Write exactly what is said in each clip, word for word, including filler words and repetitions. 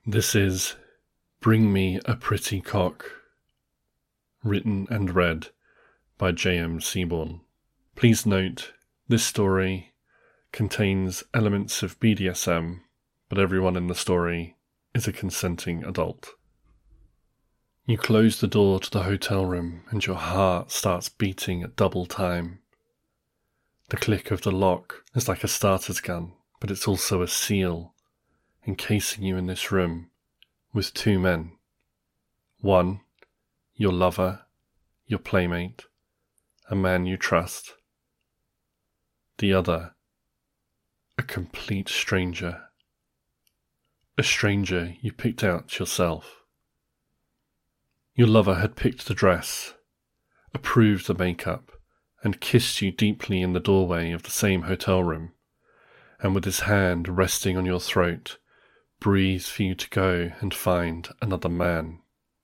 This is Bring Me a Pretty Cock, written and read by J M Seaborn. Please note, this story contains elements of B D S M, but everyone in the story is a consenting adult. You close the door to the hotel room and your heart starts beating at double time. The click of the lock is like a starter's gun, but it's also a seal, encasing you in this room with two men. One, your lover, your playmate, a man you trust. The other, a complete stranger. A stranger you picked out yourself. Your lover had picked the dress, approved the makeup, and kissed you deeply in the doorway of the same hotel room, and with his hand resting on your throat, breathed for you to go and find another man.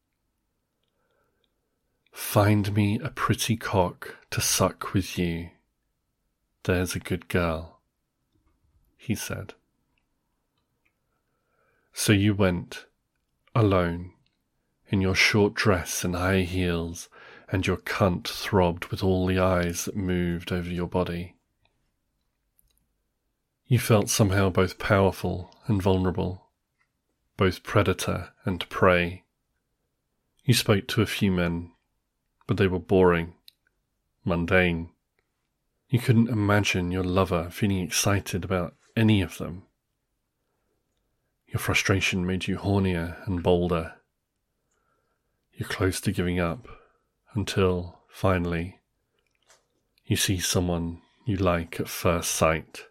Find me a pretty cock to suck with you. There's a good girl, he said. So you went, alone, in your short dress and high heels, and your cunt throbbed with all the eyes that moved over your body. You felt somehow both powerful and vulnerable, both predator and prey. You spoke to a few men, but they were boring, mundane. You couldn't imagine your lover feeling excited about any of them. Your frustration made you hornier and bolder. You're close to giving up, until, finally, you see someone you like at first sight.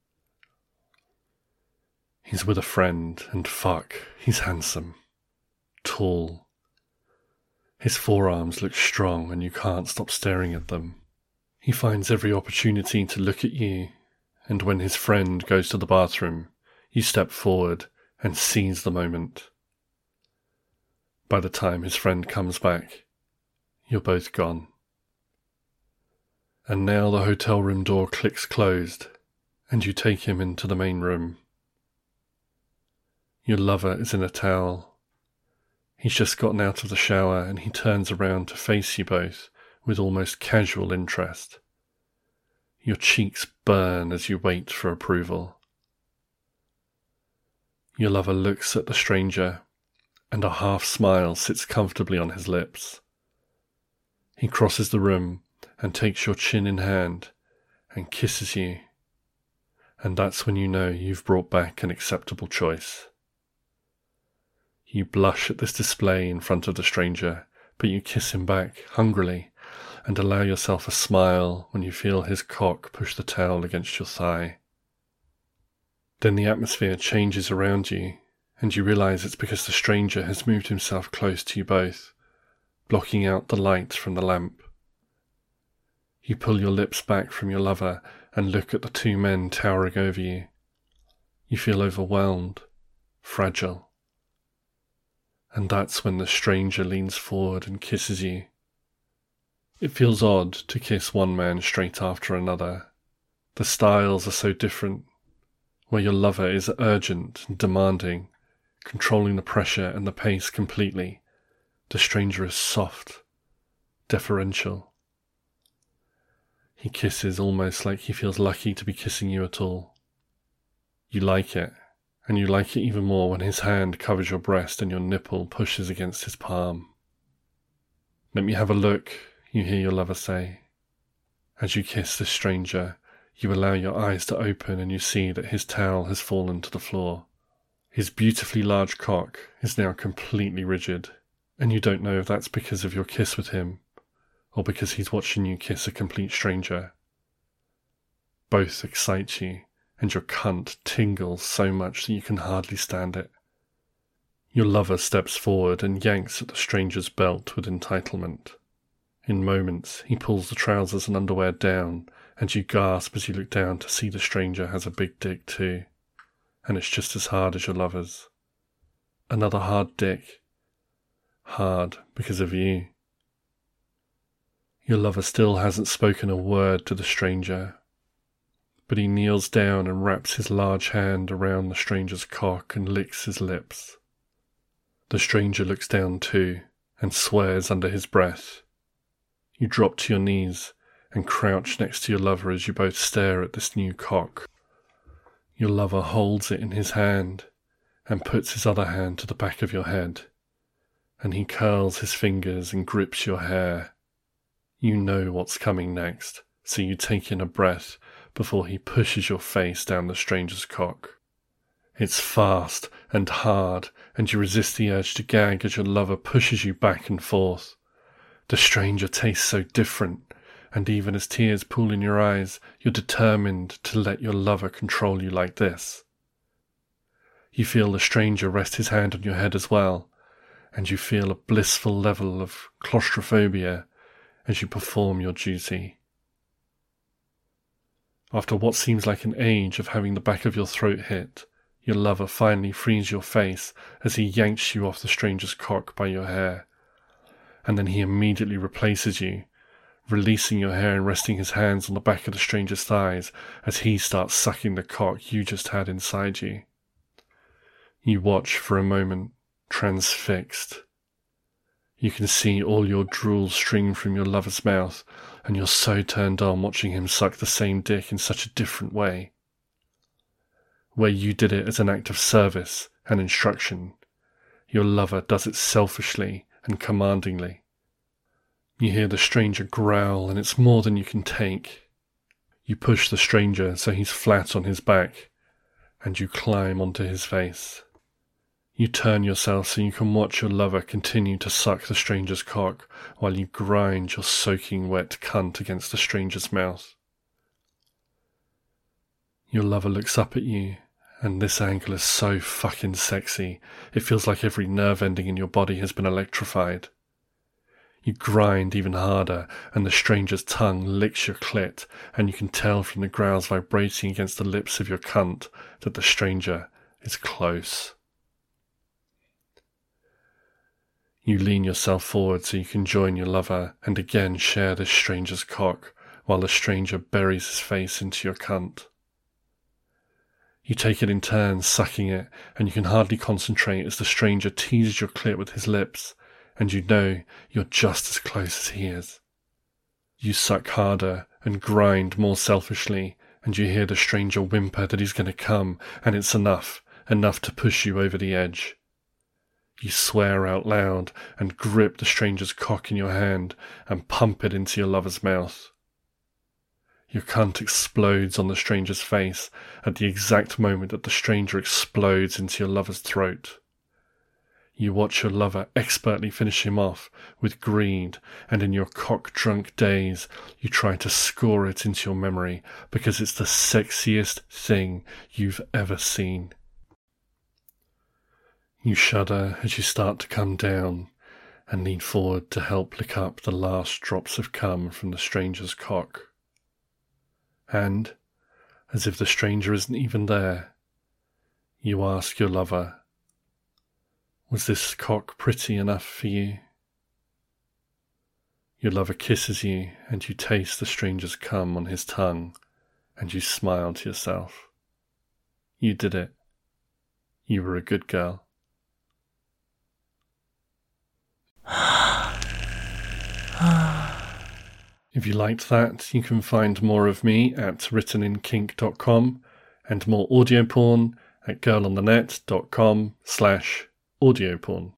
He's with a friend, and fuck, he's handsome, tall. His forearms look strong and you can't stop staring at them. He finds every opportunity to look at you, and when his friend goes to the bathroom, you step forward and seize the moment. By the time his friend comes back, you're both gone. And now the hotel room door clicks closed, and you take him into the main room. Your lover is in a towel. He's just gotten out of the shower and he turns around to face you both with almost casual interest. Your cheeks burn as you wait for approval. Your lover looks at the stranger, and a half smile sits comfortably on his lips. He crosses the room and takes your chin in hand and kisses you, and that's when you know you've brought back an acceptable choice. You blush at this display in front of the stranger, but you kiss him back hungrily and allow yourself a smile when you feel his cock push the towel against your thigh. Then the atmosphere changes around you, and you realize it's because the stranger has moved himself close to you both, blocking out the light from the lamp. You pull your lips back from your lover and look at the two men towering over you. You feel overwhelmed, fragile. And that's when the stranger leans forward and kisses you. It feels odd to kiss one man straight after another. The styles are so different. Where your lover is urgent and demanding, controlling the pressure and the pace completely, the stranger is soft, deferential. He kisses almost like he feels lucky to be kissing you at all. You like it, and you like it even more when his hand covers your breast and your nipple pushes against his palm. "Let me have a look," you hear your lover say. As you kiss this stranger, you allow your eyes to open and you see that his towel has fallen to the floor. His beautifully large cock is now completely rigid, and you don't know if that's because of your kiss with him, or because he's watching you kiss a complete stranger. Both excite you, and your cunt tingles so much that you can hardly stand it. Your lover steps forward and yanks at the stranger's belt with entitlement. In moments, he pulls the trousers and underwear down, and you gasp as you look down to see the stranger has a big dick too, and it's just as hard as your lover's. Another hard dick. Hard because of you. Your lover still hasn't spoken a word to the stranger, but he kneels down and wraps his large hand around the stranger's cock and licks his lips. The stranger looks down too and swears under his breath. You drop to your knees and crouch next to your lover as you both stare at this new cock. Your lover holds it in his hand and puts his other hand to the back of your head, and he curls his fingers and grips your hair. You know what's coming next, so you take in a breath before he pushes your face down the stranger's cock. It's fast and hard, and you resist the urge to gag as your lover pushes you back and forth. The stranger tastes so different, and even as tears pool in your eyes, you're determined to let your lover control you like this. You feel the stranger rest his hand on your head as well, and you feel a blissful level of claustrophobia as you perform your duty. After what seems like an age of having the back of your throat hit, your lover finally frees your face as he yanks you off the stranger's cock by your hair, and then he immediately replaces you, releasing your hair and resting his hands on the back of the stranger's thighs as he starts sucking the cock you just had inside you. You watch for a moment, transfixed. You can see all your drool stream from your lover's mouth, and you're so turned on watching him suck the same dick in such a different way. Where you did it as an act of service and instruction, your lover does it selfishly and commandingly. You hear the stranger growl, and it's more than you can take. You push the stranger so he's flat on his back, and you climb onto his face. You turn yourself so you can watch your lover continue to suck the stranger's cock while you grind your soaking wet cunt against the stranger's mouth. Your lover looks up at you, and this angle is so fucking sexy, it feels like every nerve ending in your body has been electrified. You grind even harder, and the stranger's tongue licks your clit, and you can tell from the growls vibrating against the lips of your cunt that the stranger is close. You lean yourself forward so you can join your lover and again share this stranger's cock, while the stranger buries his face into your cunt. You take it in turns, sucking it, and you can hardly concentrate as the stranger teases your clit with his lips, and you know you're just as close as he is. You suck harder and grind more selfishly, and you hear the stranger whimper that he's going to come, and it's enough, enough to push you over the edge. You swear out loud and grip the stranger's cock in your hand and pump it into your lover's mouth. Your cunt explodes on the stranger's face at the exact moment that the stranger explodes into your lover's throat. You watch your lover expertly finish him off with greed, and in your cock-drunk daze, you try to score it into your memory because it's the sexiest thing you've ever seen. You shudder as you start to come down and lean forward to help lick up the last drops of cum from the stranger's cock. And, as if the stranger isn't even there, you ask your lover, "Was this cock pretty enough for you?" Your lover kisses you, and you taste the stranger's cum on his tongue, and you smile to yourself. You did it. You were a good girl. If you liked that, you can find more of me at written in kink dot com and more audio porn at girl on the net dot com slash audio porn.